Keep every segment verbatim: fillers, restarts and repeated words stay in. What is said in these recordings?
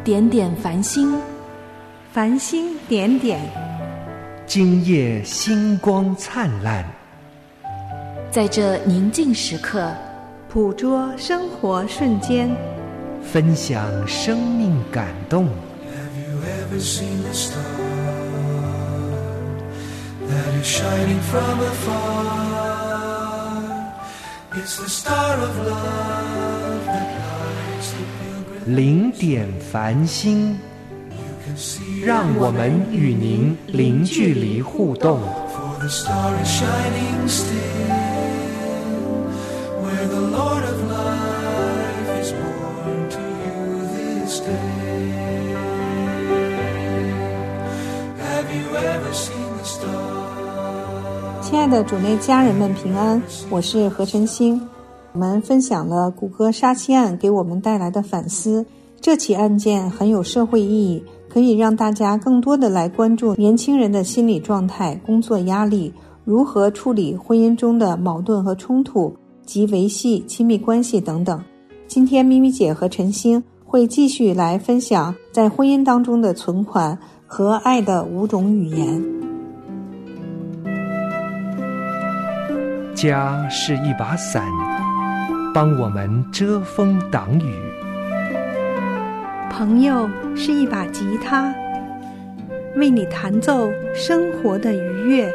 点点繁星， 繁星点点， 今夜星光灿烂。 在这宁静时刻， 捕捉生活瞬间， 分享生命感动。 Have you ever seen a star that is shining from afar? It's the star of love that lights the pilgrim. 零点繁星，让我们与您零距离互动。 For the star is shining still, where the Lord of life is born to you this day. Have you ever seen the star? 亲爱的主内家人们平安，我是何晨星。我们分享了谷歌杀妻案给我们带来的反思，这起案件很有社会意义，可以让大家更多的来关注年轻人的心理状态、工作压力，如何处理婚姻中的矛盾和冲突及维系亲密关系等等。今天咪咪姐和晨星会继续来分享在婚姻当中的存款和爱的五种语言。 家是一把伞，帮我们遮风挡雨。 朋友是一把吉他，为你弹奏生活的愉悦。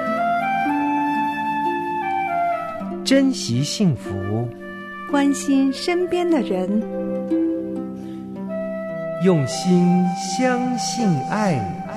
珍惜幸福， 关心身边的人， 用心相信爱。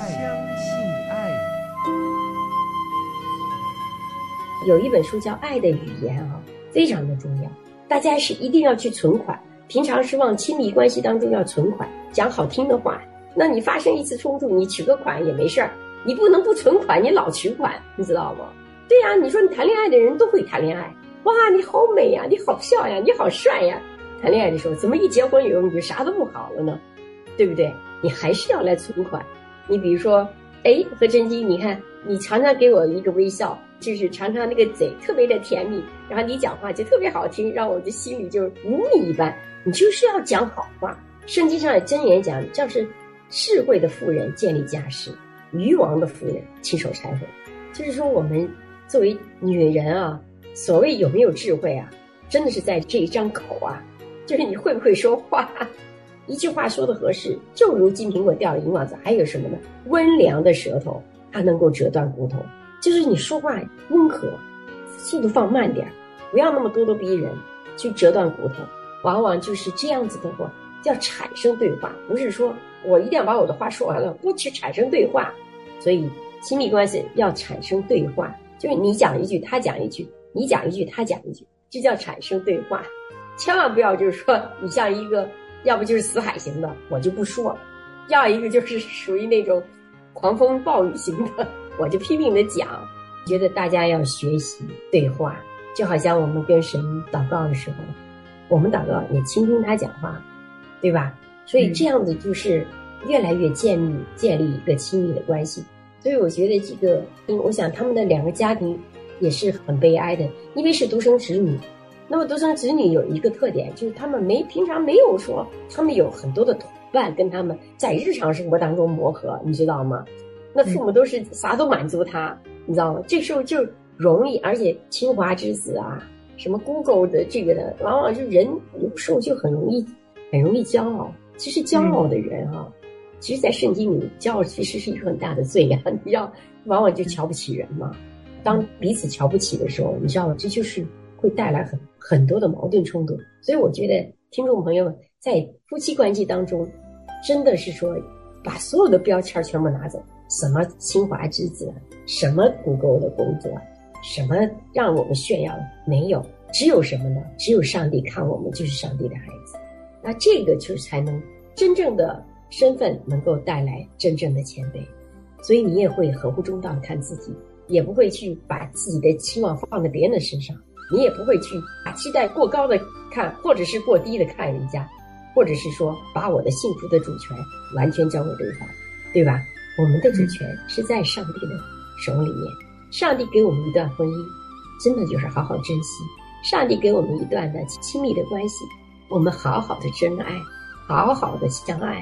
有一本书叫《爱的语言》啊，非常的重要，大家是一定要去存款。平常是往亲密关系当中要存款，讲好听的话。那你发生一次冲突，你取个款也没事儿，你不能不存款，你老取款，你知道吗？对呀、啊，你说你谈恋爱的人都会谈恋爱，哇，你好美呀，你好漂亮，你好帅呀。谈恋爱的时候，怎么一结婚以后你就啥都不好了呢？对不对？你还是要来存款。你比如说，哎，何晨星，你看你常常给我一个微笑，就是常常那个嘴特别的甜蜜，然后你讲话就特别好听，让我的心里就如你一般。你就是要讲好话。圣经上的箴言讲，像是智慧的妇人建立家室，愚妄的妇人亲手拆毁。就是说我们作为女人啊，所谓有没有智慧啊，真的是在这一张口啊，就是你会不会说话。一句话说的合适，就如金苹果掉了银网子。还有什么呢？温良的舌头它能够折断骨头。就是你说话温和，速度放慢点，不要那么咄咄逼人，去折断骨头。往往就是这样子的话，叫产生对话，不是说我一定要把我的话说完了，不去产生对话。所以亲密关系要产生对话，就是你讲一句他讲一句，你讲一句他讲一句，这叫产生对话。千万不要就是说你像一个要不就是死海型的，我就不说，要一个就是属于那种狂风暴雨型的，我就拼命的讲。觉得大家要学习对话，就好像我们跟神祷告的时候，我们祷告也倾听他讲话，对吧？所以这样子就是越来越建立建立一个亲密的关系。所以我觉得这个，我想他们的两个家庭也是很悲哀的，因为是独生子女。那么独生子女有一个特点，就是他们没平常没有说，他们有很多的同伴跟他们在日常生活当中磨合，你知道吗？那父母都是啥都满足他，你知道吗？这时候就容易，而且清华之子啊，什么 Google 的这个的，往往就人有时候就很容易很容易骄傲。其实骄傲的人啊，嗯、其实在圣经里，骄傲其实是一个很大的罪啊。你知道，往往就瞧不起人嘛。当彼此瞧不起的时候，你知道吗？这就是会带来很很多的矛盾冲突。所以我觉得听众朋友们在夫妻关系当中，真的是说把所有的标签全部拿走，什么清华之子，什么谷歌的工作，什么让我们炫耀的，没有。只有什么呢？只有上帝看我们就是上帝的孩子。那这个就是才能真正的身份能够带来真正的谦卑。所以你也会合乎中道看自己，也不会去把自己的期望放在别人的身上，你也不会去把期待过高的看，或者是过低的看人家，或者是说把我的幸福的主权完全交给对方，对吧？我们的主权是在上帝的手里面。上帝给我们一段婚姻，真的就是好好珍惜。上帝给我们一段的亲密的关系，我们好好的真爱，好好的相爱，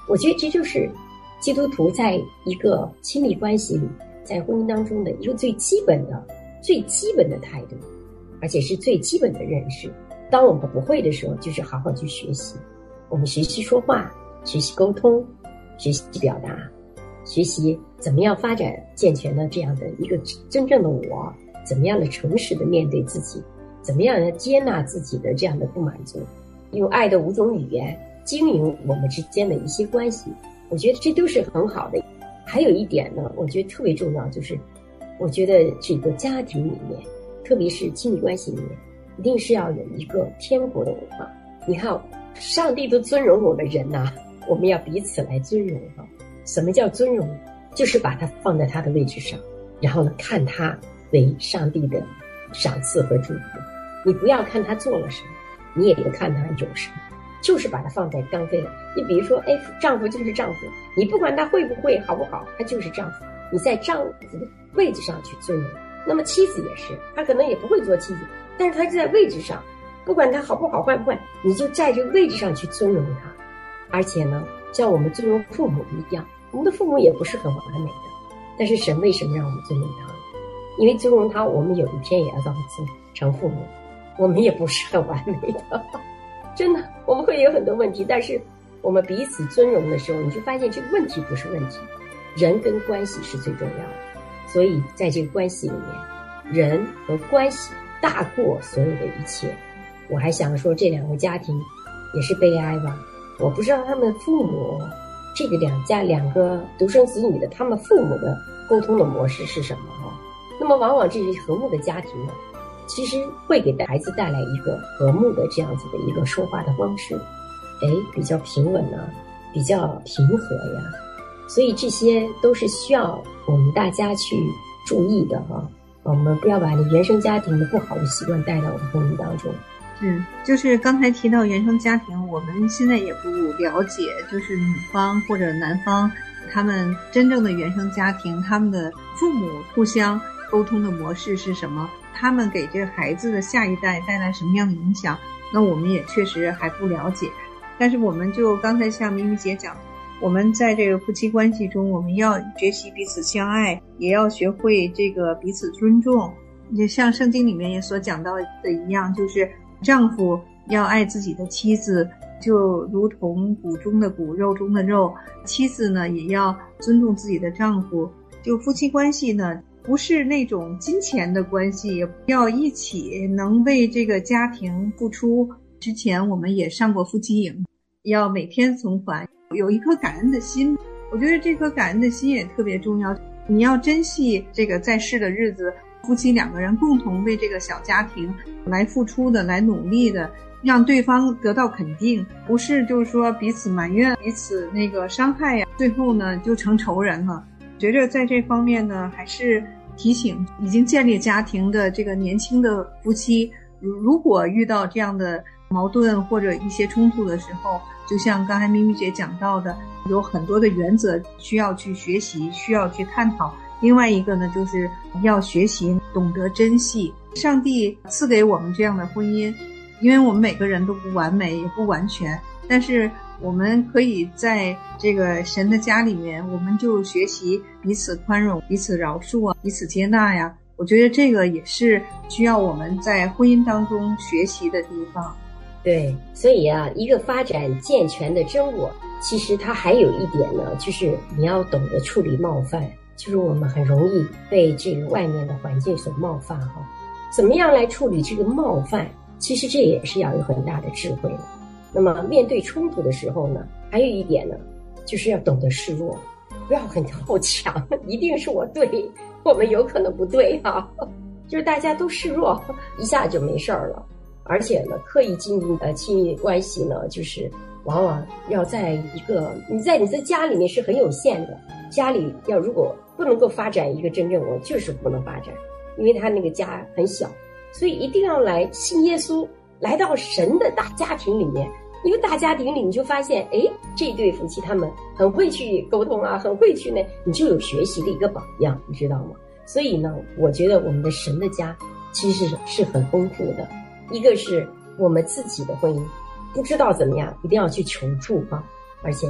我觉得这就是基督徒在一个亲密关系里，在婚姻当中的一个最基本的最基本的态度，而且是最基本的认识。当我们不会的时候，就是好好去学习，我们学习说话，学习沟通，学习表达，学习怎么样发展健全的这样的一个真正的我，怎么样的诚实的面对自己，怎么样的接纳自己的这样的不满足，用爱的五种语言经营我们之间的一些关系，我觉得这都是很好的。还有一点呢，我觉得特别重要，就是我觉得这个家庭里面，特别是亲密关系里面，一定是要有一个天国的文化。你看，上帝都尊荣我们人呐、啊，我们要彼此来尊荣啊。什么叫尊荣？就是把它放在他的位置上，然后呢，看他为上帝的赏赐和祝福。你不要看他做了什么，你也别看他有什么，就是把它放在刚飞的。你比如说，哎，丈夫就是丈夫，你不管他会不会好不好，他就是丈夫。你在丈夫的位置上去尊荣。那么妻子也是，她可能也不会做妻子，但是她就在位置上，不管她好不好坏不坏，你就在这个位置上去尊荣她。而且呢，像我们尊荣父母一样，我们的父母也不是很完美的，但是神为什么让我们尊荣他呢？因为尊荣他，我们有一天也要造成父母，我们也不是很完美的，真的，我们会有很多问题，但是我们彼此尊荣的时候，你就发现这个问题不是问题，人跟关系是最重要的。所以在这个关系里面，人和关系大过所有的一切。我还想说，这两个家庭也是悲哀吧，我不知道他们父母这个两家两个独生子女的，他们父母的沟通的模式是什么啊？那么往往这些和睦的家庭呢，其实会给孩子带来一个和睦的这样子的一个说话的方式，哎，比较平稳啊，比较平和呀。所以这些都是需要我们大家去注意的哈、啊，我们不要把你原生家庭的不好的习惯带到我们婚姻当中。 是，就是刚才提到原生家庭，我们现在也不了解，就是女方或者男方他们真正的原生家庭，他们的父母互相沟通的模式是什么，他们给这个孩子的下一代带来什么样的影响，那我们也确实还不了解。但是我们就刚才像咪咪姐讲，我们在这个夫妻关系中，我们要学习彼此相爱，也要学会这个彼此尊重。也像圣经里面也所讲到的一样，就是丈夫要爱自己的妻子，就如同骨中的骨，肉中的肉。妻子呢，也要尊重自己的丈夫。就夫妻关系呢，不是那种金钱的关系，也要一起能为这个家庭付出。之前我们也上过夫妻营，要每天存款，有一颗感恩的心。我觉得这颗感恩的心也特别重要，你要珍惜这个在世的日子，夫妻两个人共同为这个小家庭来付出的，来努力的，让对方得到肯定，不是就是说彼此埋怨，彼此那个伤害呀，最后呢就成仇人了。觉着在这方面呢，还是提醒已经建立家庭的这个年轻的夫妻，如果遇到这样的矛盾或者一些冲突的时候，就像刚才咪咪姐讲到的，有很多的原则需要去学习，需要去探讨。另外一个呢，就是要学习懂得珍惜上帝赐给我们这样的婚姻，因为我们每个人都不完美也不完全，但是我们可以在这个神的家里面，我们就学习彼此宽容，彼此饶恕啊，彼此接纳呀。我觉得这个也是需要我们在婚姻当中学习的地方。 对，所以啊，一个发展健全的真我，其实它还有一点呢，就是你要懂得处理冒犯。就是我们很容易被这个外面的环境所冒犯哈，怎么样来处理这个冒犯？其实这也是要有很大的智慧的。那么面对冲突的时候呢，还有一点呢，就是要懂得示弱，不要很好强，一定是我对，我们有可能不对哈、啊，就是大家都示弱，一下就没事儿了。而且呢，刻意经营呃亲密关系呢，就是往往要在一个你在你的家里面是很有限的。家里要如果不能够发展一个真正，我就是不能发展，因为他那个家很小，所以一定要来信耶稣，来到神的大家庭里面。因为大家庭里你就发现，哎，这对夫妻他们很会去沟通啊，很会去呢，你就有学习的一个榜样，你知道吗？所以呢，我觉得我们的神的家其实是很丰富的。一个是我们自己的婚姻不知道怎么样，一定要去求助啊，而且呢，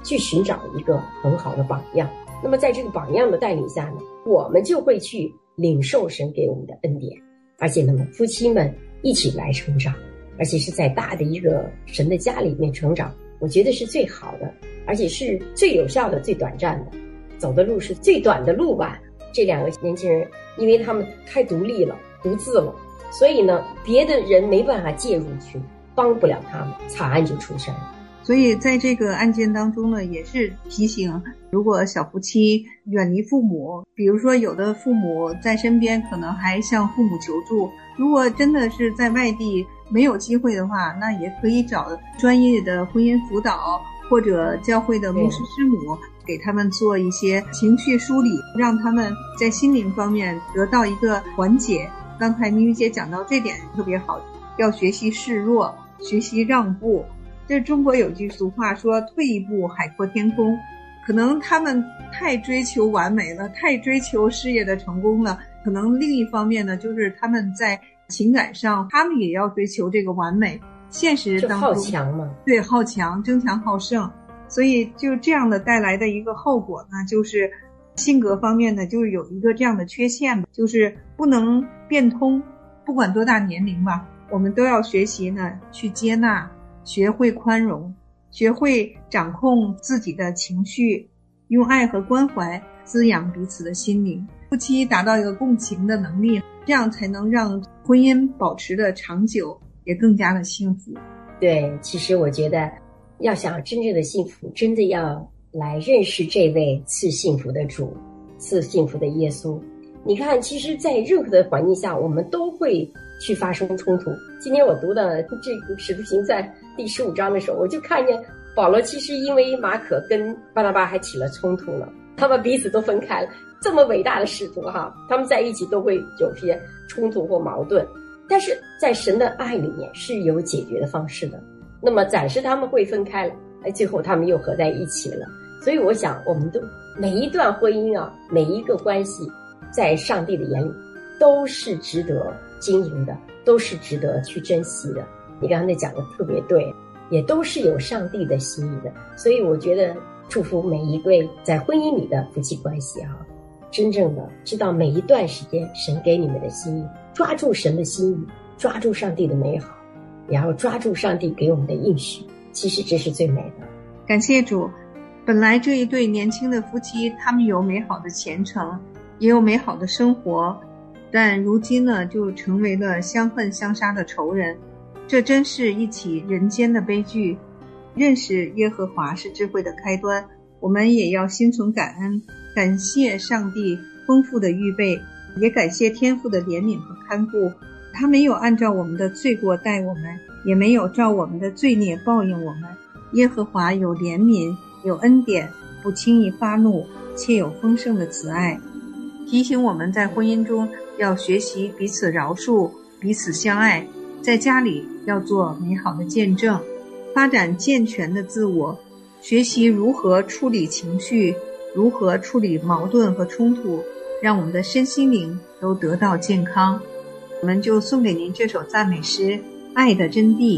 去寻找一个很好的榜样。那么在这个榜样的带领下呢，我们就会去领受神给我们的恩典，而且呢，夫妻们一起来成长，而且是在大的一个神的家里面成长，我觉得是最好的，而且是最有效的、最短暂的，走的路是最短的路吧。这两个年轻人，因为他们太独立了、独自了，所以呢，别的人没办法介入去，帮不了他们，惨案就出现了。 所以在这个案件当中呢，也是提醒，如果小夫妻远离父母，比如说有的父母在身边，可能还向父母求助，如果真的是在外地没有机会的话，那也可以找专业的婚姻辅导或者教会的牧师师母，给他们做一些情绪梳理，让他们在心灵方面得到一个缓解。刚才明玉姐讲到这点特别好，要学习示弱，学习让步。这中国有句俗话说，退一步海阔天空。可能他们太追求完美了，太追求事业的成功了，可能另一方面呢，就是他们在情感上他们也要追求这个完美，现实当中好强嘛， 对，好强，争强好胜。所以就这样的带来的一个后果呢，就是性格方面呢，就是有一个这样的缺陷吧，就是不能变通。不管多大年龄吧，我们都要学习呢去接纳，学会宽容，学会掌控自己的情绪，用爱和关怀滋养彼此的心灵，夫妻达到一个共情的能力，这样才能让婚姻保持的长久，也更加的幸福。 对，其实我觉得要想真正的幸福，真的要来认识这位赐幸福的主，赐幸福的耶稣。你看，其实在任何的环境下，我们都会去发生冲突。今天我读的这个使徒行在第十五章的时候，我就看见保罗其实因为马可跟巴拿巴还起了冲突了，他们彼此都分开了。这么伟大的使徒哈，他们在一起都会有些冲突或矛盾，但是在神的爱里面是有解决的方式的。那么暂时他们会分开了，哎，最后他们又合在一起了。所以我想，我们都每一段婚姻啊，每一个关系，在上帝的眼里都是值得经营的，都是值得去珍惜的。你刚才讲的特别对，也都是有上帝的心意的。所以我觉得祝福每一对在婚姻里的夫妻关系啊，真正的知道每一段时间神给你们的心意，抓住神的心意，抓住上帝的美好，然后抓住上帝给我们的应许，其实这是最美的。 感谢主，本来这一对年轻的夫妻，他们有美好的前程，也有美好的生活，但如今呢，就成为了相恨相杀的仇人。这真是一起人间的悲剧。认识耶和华是智慧的开端，我们也要心存感恩，感谢上帝丰富的预备，也感谢天父的怜悯和看顾。他没有按照我们的罪过待我们，也没有照我们的罪孽报应我们。耶和华有怜悯，有恩典，不轻易发怒，且有丰盛的慈爱。提醒我们在婚姻中要学习彼此饶恕，彼此相爱，在家里要做美好的见证，发展健全的自我，学习如何处理情绪，如何处理矛盾和冲突，让我们的身心灵都得到健康。我们就送给您这首赞美诗《爱的真谛》。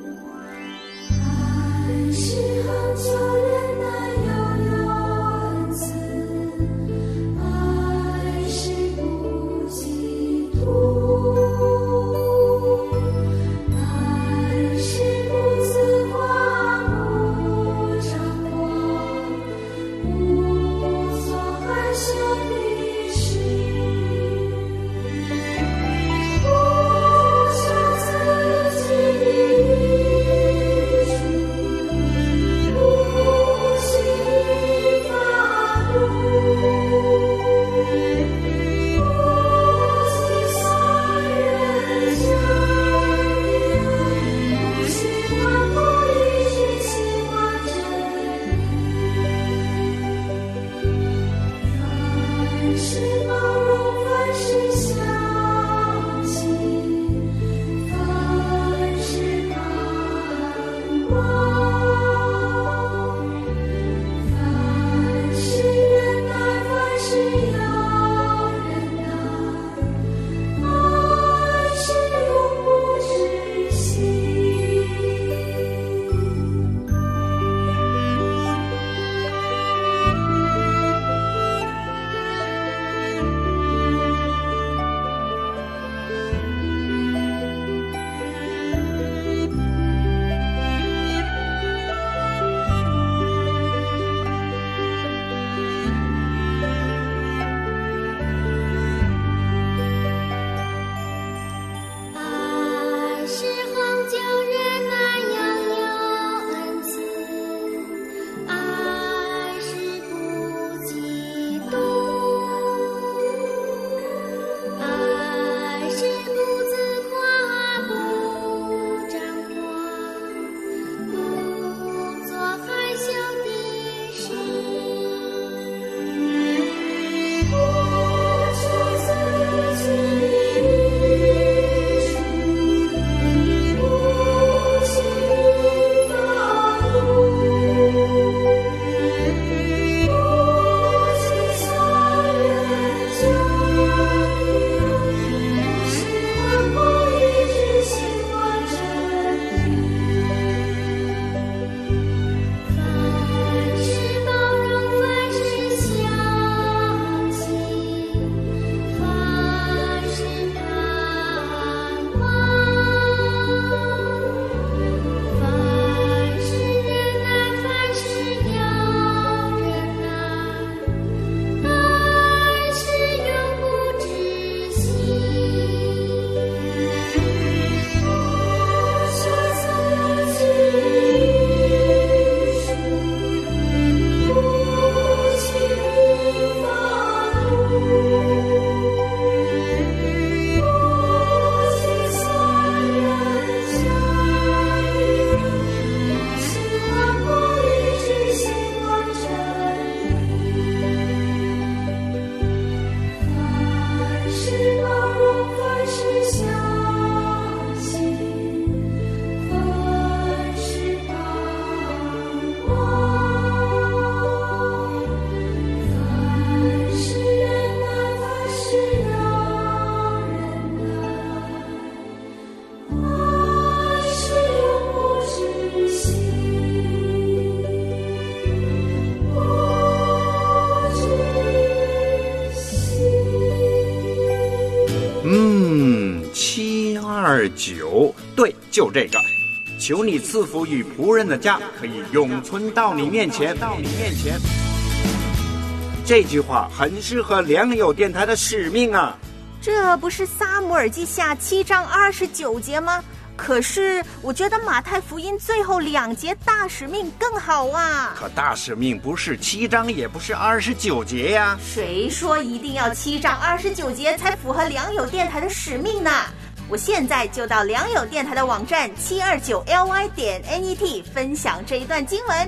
爱是恒久忍耐又有恩慈，爱是不嫉妒，爱是不自夸，不张狂，不做害羞的事，不想自己的二九，对，就这个。求你赐福与仆人的家，可以永存到你面前。到你面前。这句话很适合良友电台的使命啊！ 这不是撒母耳记下七章二十九节吗？可是我觉得马太福音最后两节大使命更好啊！ 可大使命不是七章，也不是二十九节呀。 谁说一定要七章二十九节才符合良友电台的使命呢？我现在就到良友电台的网站七二九 L Y 点 N E T 分享这一段经文。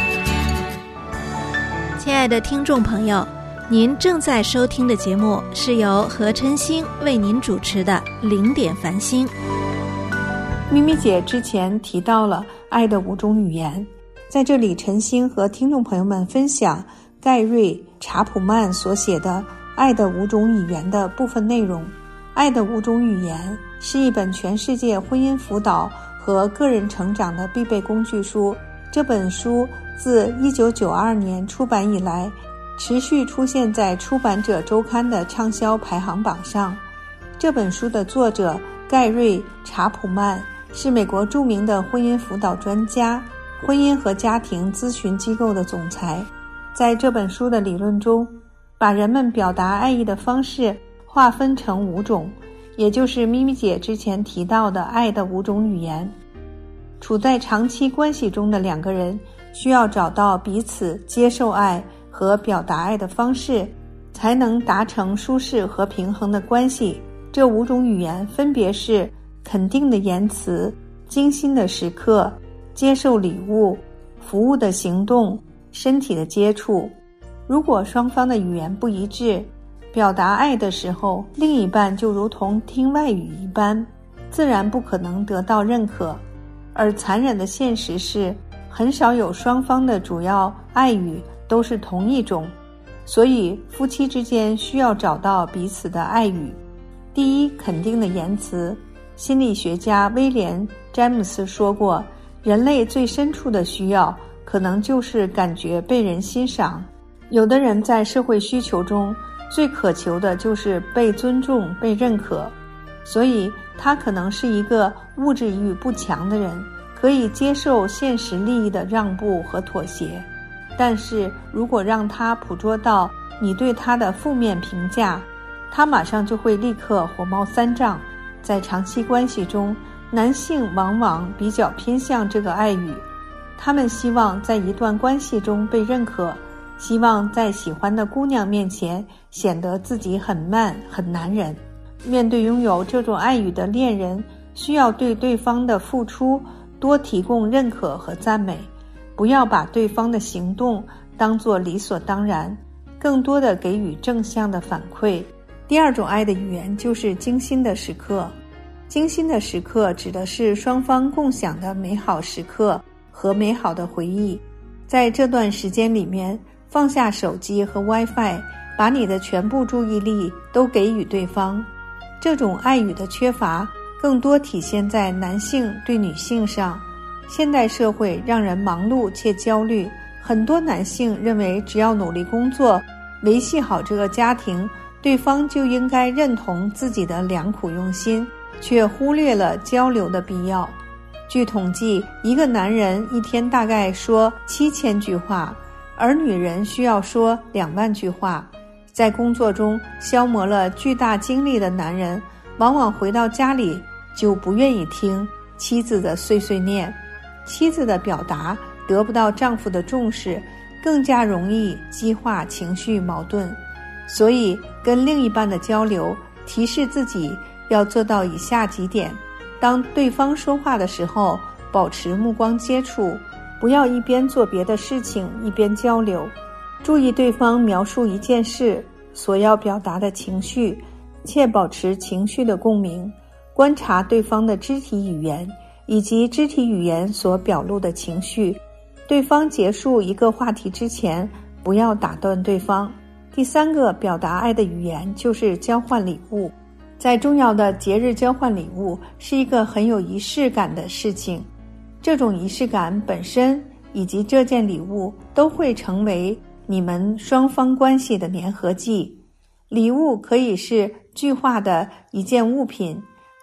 亲爱的听众朋友，您正在收听的节目是由何晨星为您主持的零点繁星。 咪咪姐之前提到了爱的五种语言，在这里晨星和听众朋友们分享盖瑞·查普曼所写的《爱的五种语言》的部分内容。《爱的五种语言》是一本全世界婚姻辅导和个人成长的必备工具书。这本书自一九九二年出版以来，持续出现在出版者周刊的畅销排行榜上。这本书的作者盖瑞·查普曼是美国著名的婚姻辅导专家，婚姻和家庭咨询机构的总裁。在这本书的理论中，把人们表达爱意的方式划分成五种，也就是咪咪姐之前提到的爱的五种语言。处在长期关系中的两个人需要找到彼此接受爱和表达爱的方式，才能达成舒适和平衡的关系。这五种语言分别是肯定的言辞、精心的时刻、接受礼物、服务的行动、身体的接触。如果双方的语言不一致，表达爱的时候，另一半就如同听外语一般，自然不可能得到认可。而残忍的现实是，很少有双方的主要爱语都是同一种，所以夫妻之间需要找到彼此的爱语。第一，肯定的言辞。心理学家威廉·詹姆斯说过，人类最深处的需要可能就是感觉被人欣赏。有的人在社会需求中最渴求的就是被尊重、被认可，所以他可能是一个物质欲不强的人，可以接受现实利益的让步和妥协。但是如果让他捕捉到你对他的负面评价，他马上就会立刻火冒三丈。在长期关系中，男性往往比较偏向这个爱语，他们希望在一段关系中被认可，希望在喜欢的姑娘面前显得自己很 man 很男人。面对拥有这种爱语的恋人，需要对对方的付出多提供认可和赞美，不要把对方的行动当作理所当然，更多的给予正向的反馈。第二种爱的语言就是精心的时刻。精心的时刻指的是双方共享的美好时刻和美好的回忆。在这段时间里面，放下手机和 WiFi， 把你的全部注意力都给予对方。这种爱语的缺乏更多体现在男性对女性上。现代社会让人忙碌且焦虑，很多男性认为只要努力工作，维系好这个家庭，对方就应该认同自己的良苦用心，却忽略了交流的必要。据统计，一个男人一天大概说七千句话，而女人需要说两万句话。在工作中消磨了巨大精力的男人，往往回到家里就不愿意听妻子的碎碎念。妻子的表达得不到丈夫的重视，更加容易激化情绪矛盾。所以跟另一半的交流，提示自己要做到以下几点：当对方说话的时候，保持目光接触，不要一边做别的事情一边交流。注意对方描述一件事所要表达的情绪，且保持情绪的共鸣。观察对方的肢体语言以及肢体语言所表露的情绪。对方结束一个话题之前，不要打断对方。第三个表达爱的语言就是交换礼物。在重要的节日交换礼物是一个很有仪式感的事情，这种仪式感本身以及这件礼物都会成为你们双方关系的粘合剂。礼物可以是具化的一件物品，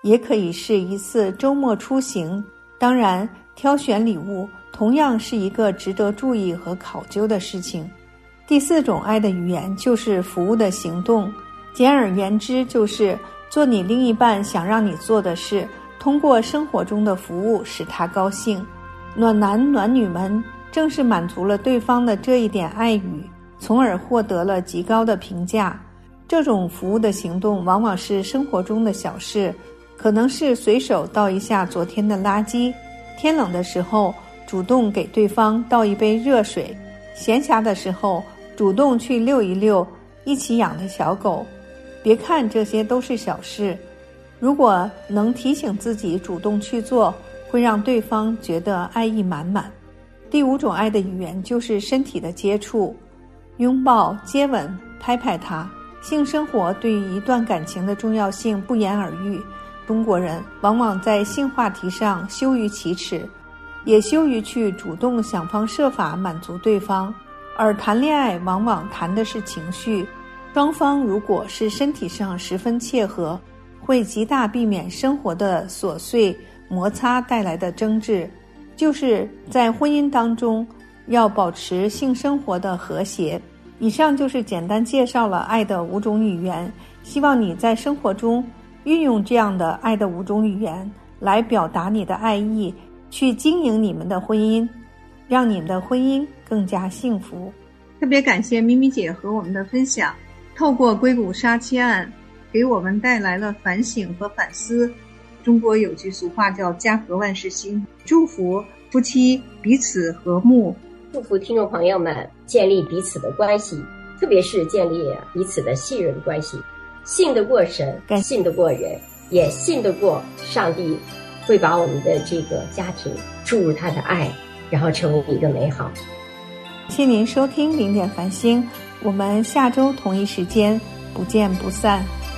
也可以是一次周末出行。当然，挑选礼物同样是一个值得注意和考究的事情。第四种爱的语言就是服务的行动，简而言之就是做你另一半想让你做的事，通过生活中的服务使他高兴。暖男暖女们正是满足了对方的这一点爱语，从而获得了极高的评价。这种服务的行动往往是生活中的小事，可能是随手倒一下昨天的垃圾，天冷的时候主动给对方倒一杯热水，闲暇的时候主动去遛一遛一起养的小狗。别看这些都是小事，如果能提醒自己主动去做，会让对方觉得爱意满满。第五种爱的语言就是身体的接触，拥抱、接吻、拍拍他。性生活对于一段感情的重要性不言而喻，中国人往往在性话题上羞于启齿，也羞于去主动想方设法满足对方。而谈恋爱往往谈的是情绪，双方如果是身体上十分切合，会极大避免生活的琐碎摩擦带来的争执。就是在婚姻当中要保持性生活的和谐。以上就是简单介绍了爱的五种语言，希望你在生活中运用这样的爱的五种语言来表达你的爱意，去经营你们的婚姻，让你们的婚姻更加幸福。特别感谢咪咪姐和我们的分享，透过硅谷杀妻案给我们带来了反省和反思。中国有句俗话叫家和万事兴，祝福夫妻彼此和睦， 祝福听众朋友们建立彼此的关系，特别是建立彼此的信任关系，信得过神，信得过人，也信得过上帝会把我们的这个家庭注入他的爱，然后成为一个美好。 谢谢您收听零点繁星，我们下周同一时间不见不散。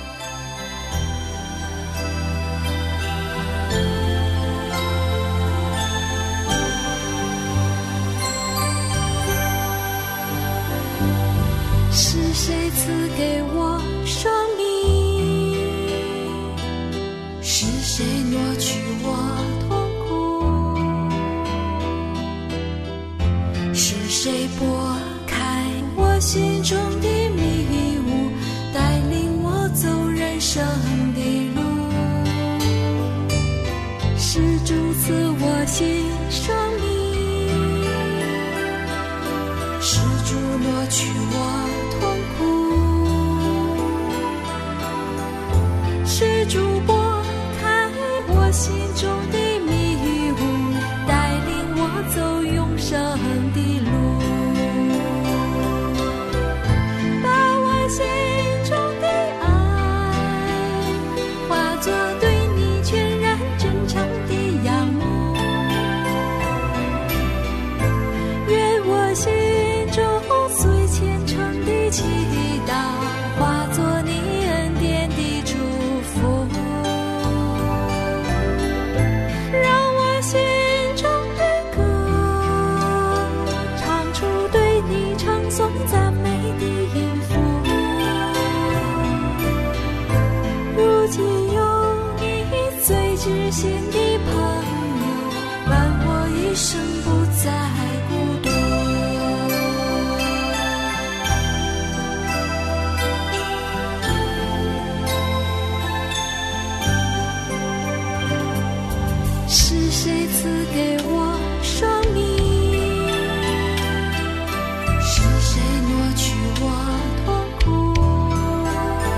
是谁赐给我生命？是谁挪去我痛苦？是谁拨开我心中的迷雾，带领我走人生的路？是主赐我新生命，是主挪去我是主拨开我心中的迷雾，带领我走永生的路，把我心中的爱化作对你全然真诚的仰慕，愿我心中最虔诚的祈祷化作你恩典的祝福，让我心中的歌唱出对你唱颂赞美的音符。如今有你最知心的朋友，伴我一生不再孤独。是谁赐给我生命？是谁挪去我痛苦？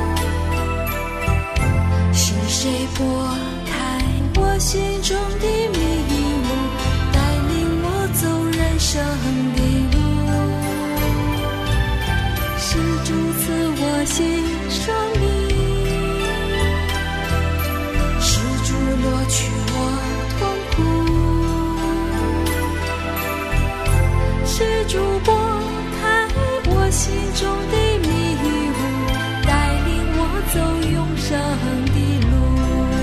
是谁拨开我心中的迷雾，带领我走人生的路？是主赐我新生命，是主挪去我是主拨开我心中的迷雾，带领我走永生的路，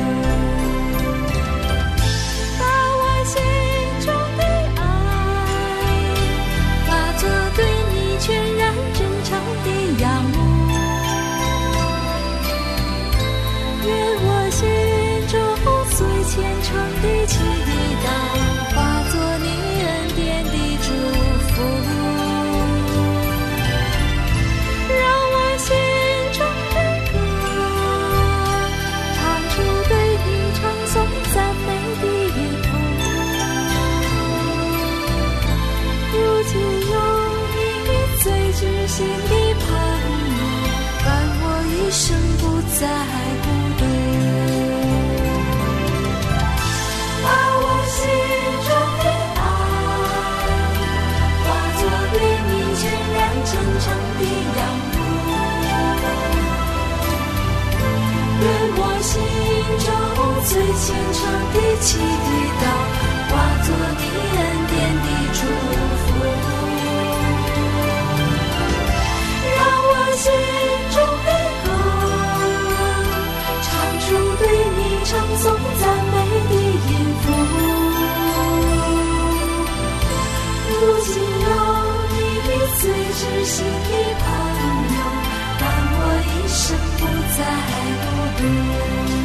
把我心中的爱化作对你全然真诚的仰慕，愿我心中再孤独。把我心中的爱化作对你全然真诚的仰慕，愿我心中最虔诚的祈祷化作你恩典的祝福，让我心中的歌唱出对你称颂赞美的音符。如今有你最知心的朋友，让我一生不再孤独。